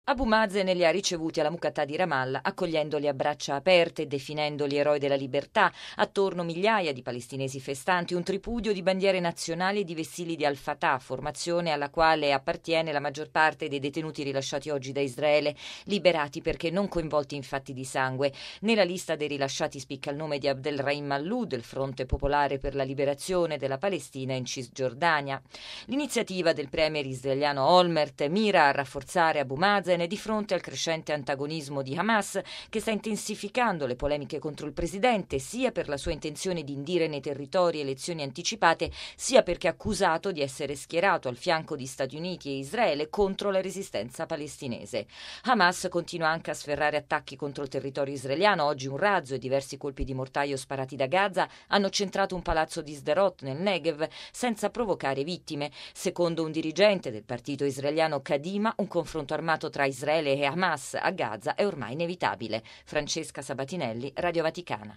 Abu Mazen li ha ricevuti alla Muqatta di Ramallah, accogliendoli a braccia aperte e definendoli eroi della libertà. Attorno migliaia di palestinesi festanti, un tripudio di bandiere nazionali e di vessilli di Al-Fatah, formazione alla quale appartiene la maggior parte dei detenuti rilasciati oggi da Israele, liberati perché non coinvolti in fatti di sangue. Nella lista dei rilasciati spicca il nome di Abdelrahim Malloud, del Fronte Popolare per la Liberazione della Palestina in Cisgiordania. L'iniziativa del premier israeliano Olmert mira a rafforzare Abu Mazen di fronte al crescente antagonismo di Hamas, che sta intensificando le polemiche contro il presidente, sia per la sua intenzione di indire nei territori elezioni anticipate, sia perché è accusato di essere schierato al fianco di Stati Uniti e Israele contro la resistenza palestinese. Hamas continua anche a sferrare attacchi contro il territorio israeliano. Oggi un razzo e diversi colpi di mortaio sparati da Gaza hanno centrato un palazzo di Sderot nel Negev senza provocare vittime. Secondo un dirigente del partito israeliano Kadima, un confronto armato tra Israele e Hamas a Gaza è ormai inevitabile. Francesca Sabatinelli, Radio Vaticana.